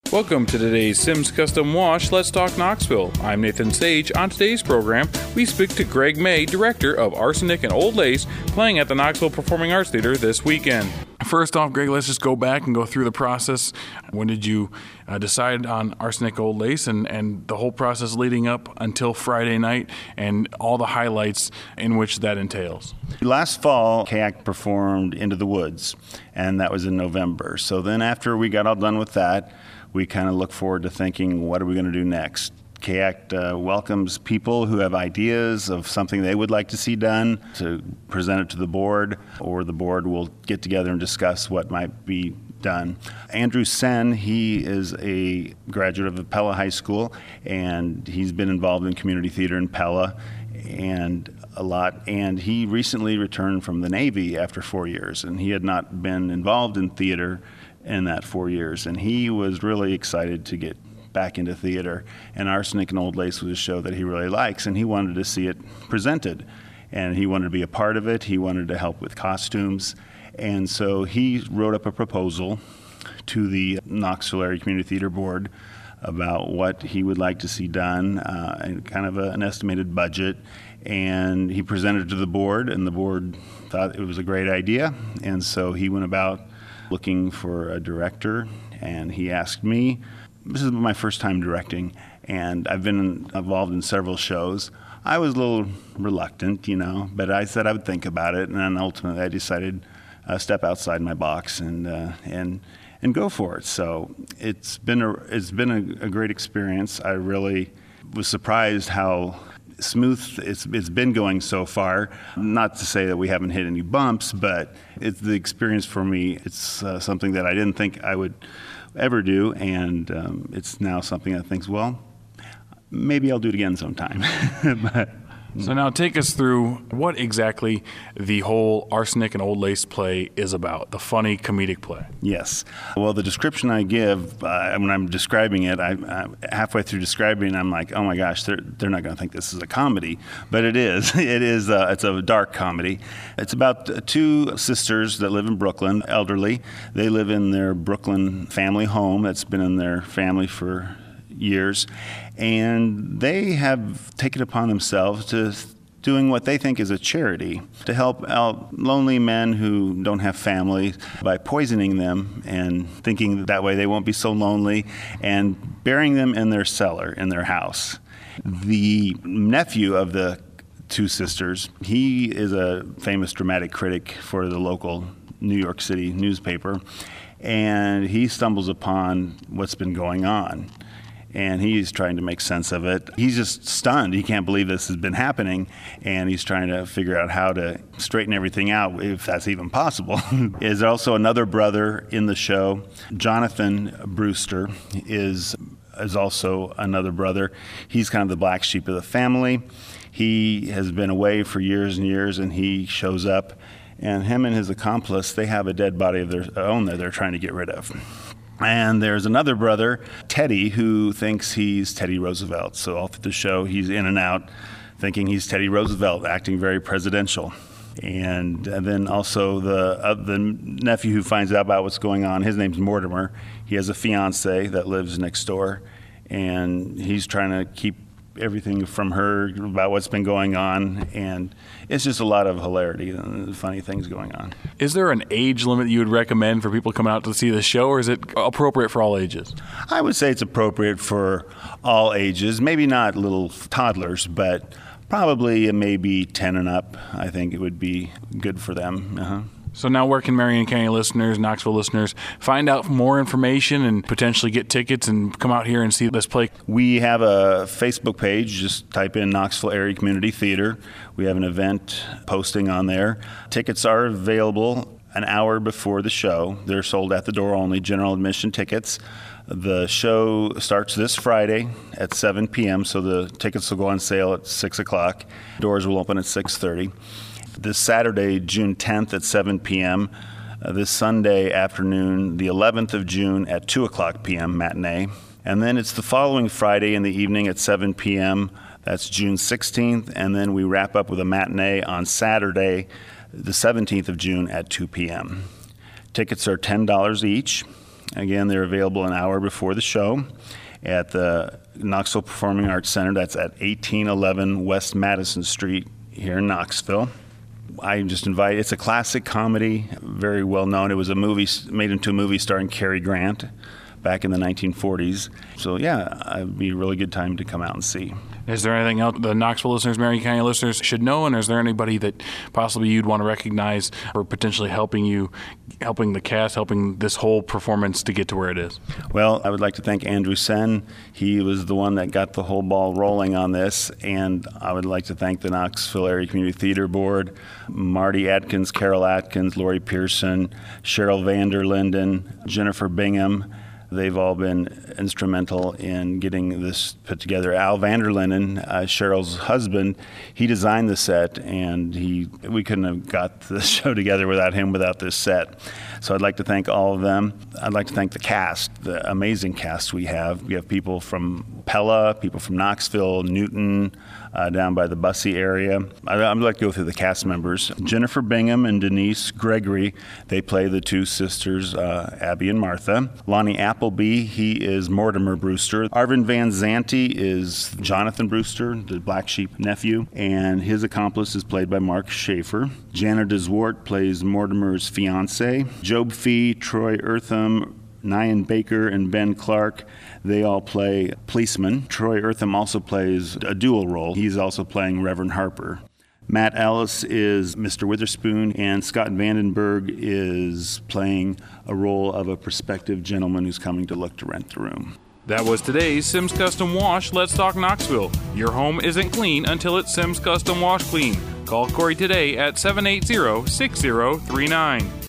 Welcome to today's Sims Custom Wash Let's Talk Knoxville. I'm Nathan Sage. On today's program, we speak to Greg May, director of Arsenic and Old Lace, playing at the Knoxville Performing Arts Theater this weekend. First off, Greg, let's just go back and go through the process. When did you decide on Arsenic Old Lace and the whole process leading up until Friday night and all the highlights in which that entails? Last fall, KAACT performed Into the Woods, and that was in November. So then after we got all done with that, we kind of look forward to thinking, what are we going to do next? KAACT welcomes people who have ideas of something they would like to see done to present it to the board, or the board will get together and discuss what might be done. Andrew Sen, he is a graduate of Pella High School, and he's been involved in community theater in Pella and a lot. And he recently returned from the Navy after 4 years, and he had not been involved in theater in that 4 years. And he was really excited to get back into theater. And Arsenic and Old Lace was a show that he really likes, and he wanted to see it presented. And he wanted to be a part of it. He wanted to help with costumes. And so he wrote up a proposal to the Knoxville Area Community Theater Board about what he would like to see done, and kind of an estimated budget. And he presented it to the board, and the board thought it was a great idea. And so he went about looking for a director, and he asked me. This is my first time directing, and I've been involved in several shows. I was a little reluctant, but I said I would think about it, and then ultimately I decided step outside my box and go for it. So it's been a great experience. I really was surprised how smooth it's been going so far. Not to say that we haven't hit any bumps, but it's the experience for me. It's something that I didn't think I would ever do, and it's now something I think, well, maybe I'll do it again sometime. So now take us through what exactly the whole Arsenic and Old Lace play is about, the funny comedic play. Yes. Well, the description I give, when I'm describing it, I'm halfway through describing, I'm like, oh my gosh, they're not going to think this is a comedy. But it is. It's a dark comedy. It's about two sisters that live in Brooklyn, elderly. They live in their Brooklyn family home that's been in their family for years, and they have taken upon themselves to doing what they think is a charity to help out lonely men who don't have family by poisoning them and thinking that way they won't be so lonely, and burying them in their cellar in their house. The nephew of the two sisters, he is a famous dramatic critic for the local New York City newspaper, and he stumbles upon what's been going on. And he's trying to make sense of it. He's just stunned. He can't believe this has been happening, and he's trying to figure out how to straighten everything out, if that's even possible. There's also another brother in the show. Jonathan Brewster is also another brother. He's kind of the black sheep of the family. He has been away for years and years, and he shows up, and him and his accomplice, they have a dead body of their own that they're trying to get rid of. And there's another brother, Teddy, who thinks he's Teddy Roosevelt. So all through the show, he's in and out thinking he's Teddy Roosevelt, acting very presidential. And then also the nephew who finds out about what's going on, his name's Mortimer. He has a fiance that lives next door, and he's trying to keep everything from her about what's been going on, and it's just a lot of hilarity and funny things going on. Is there an age limit you would recommend for people coming out to see the show, or is it appropriate for all ages? I would say it's appropriate for all ages, maybe not little toddlers, but probably maybe 10 and up. I think it would be good for them. So now where can Marion County listeners, Knoxville listeners, find out more information and potentially get tickets and come out here and see this play? We have a Facebook page. Just type in Knoxville Area Community Theater. We have an event posting on there. Tickets are available an hour before the show. They're sold at the door only, general admission tickets. The show starts this Friday at 7 p.m., so the tickets will go on sale at 6 o'clock. Doors will open at 6:30. This Saturday, June 10th at 7 p.m., this Sunday afternoon, the 11th of June at 2 o'clock p.m., matinee. And then it's the following Friday in the evening at 7 p.m., that's June 16th, and then we wrap up with a matinee on Saturday, the 17th of June at 2 p.m. Tickets are $10 each, Again, they're available an hour before the show at the Knoxville Performing Arts Center. That's at 1811 West Madison Street here in Knoxville. I just invite, it's a classic comedy, very well known. It was a movie, made into a movie starring Cary Grant back in the 1940s. So yeah, it'd be a really good time to come out and see. Is there anything else the Knoxville listeners, Marion County listeners should know? And is there anybody that possibly you'd want to recognize or potentially helping the cast, helping this whole performance to get to where it is? Well, I would like to thank Andrew Sen. He was the one that got the whole ball rolling on this. And I would like to thank the Knoxville Area Community Theater Board, Marty Atkins, Carol Atkins, Lori Pearson, Cheryl Vanderlinden, Jennifer Bingham. They've all been instrumental in getting this put together. Al Vanderlinden, Cheryl's husband, he designed the set, and we couldn't have got the show together without him, without this set. So I'd like to thank all of them. I'd like to thank the cast, the amazing cast we have. We have people from Pella, people from Knoxville, Newton, down by the Bussey area. I'd like to go through the cast members. Jennifer Bingham and Denise Gregory, they play the two sisters, Abby and Martha. Lonnie Appleby, he is Mortimer Brewster. Arvin Van Zanti is Jonathan Brewster, the Black Sheep nephew, and his accomplice is played by Mark Schaefer. Jana DeZwart plays Mortimer's fiance. Job Fee, Troy Eartham, Nyan Baker, and Ben Clark, they all play policemen. Troy Eartham also plays a dual role. He's also playing Reverend Harper. Matt Ellis is Mr. Witherspoon, and Scott Vandenberg is playing a role of a prospective gentleman who's coming to look to rent the room. That was today's Sims Custom Wash Let's Talk Knoxville. Your home isn't clean until it's Sims Custom Wash Clean. Call Corey today at 780-6039.